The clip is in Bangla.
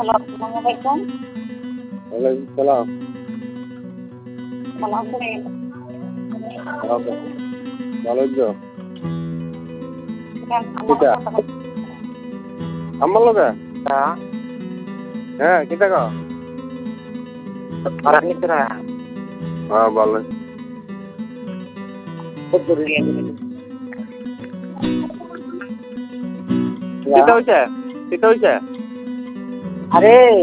হ্যালো, আসসালামু আলাইকুম। ওয়ালাইকুম সালাম। ভালো আছেন? ভালো আছো? আমার কিটা? কথা বলতে আমার লগে? হ্যাঁ, কিটা কও? পারার ভিতরে হ্যাঁ, ভালো। খুব জরুরি আছে। কিটা হইছে? কিটা হইছে? আরে